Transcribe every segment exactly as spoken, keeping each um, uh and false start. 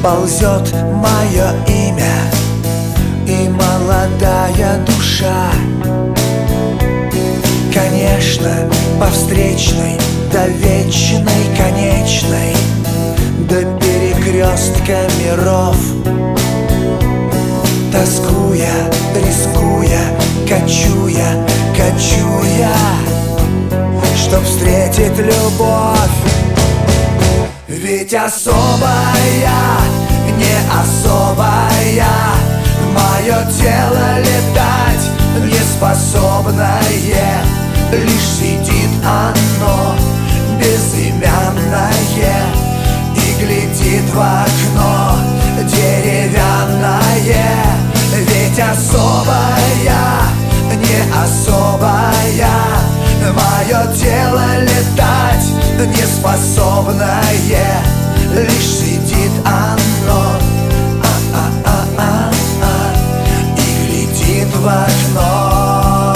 ползет мое имя и молодая душа. Конечно, по встречной, до вечной, конечной, до перекрестка миров. Тоскуя, рискуя, кочуя, кочуя, чтоб встретить любовь. Ведь особая, не особая, мое тело летать не способное. Лишь сидит оно, безымянное, и глядит в окно деревянное. Ведь особая, не особая, мое тело летать не способное. Лишь сидит оно, а-а-а-а-а, и глядит в окно.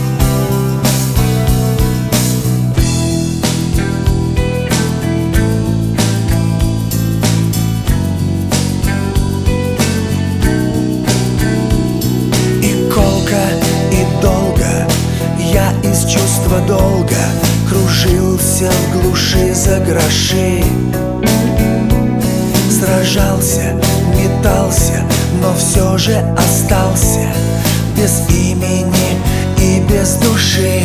И колко, и долго я из чувства долга кружился в глуши за гроши. Сражался, метался, но все же остался без имени и без души.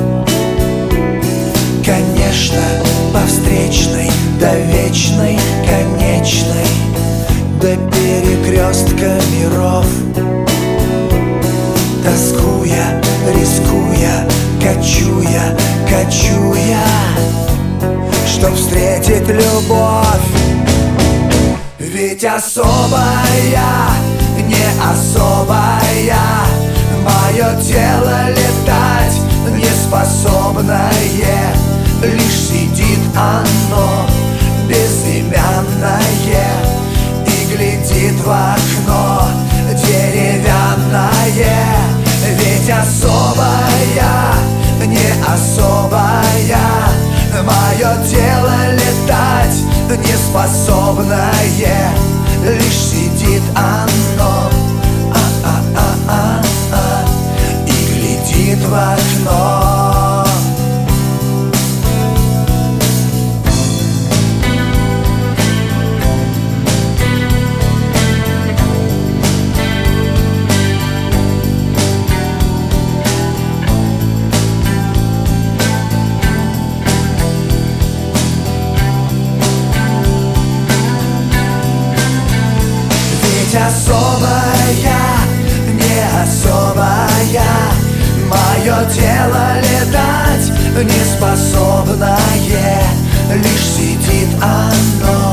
Конечно, по встречной, до вечной, конечной, до перекрестка миров. Тоскуя, рискуя, кочуя, кочуя, чтоб встретить любовь. Ведь особая, не особая, мое тело летать не способное. Лишь сидит оно, безымянное, и глядит в окно деревянное. Ведь особая, не особая, мое тело летать не способное. Лишь сидит оно, а-а-а-а-а, и глядит в окно. Особая, не особая, мое тело летать не способное. Лишь сидит оно,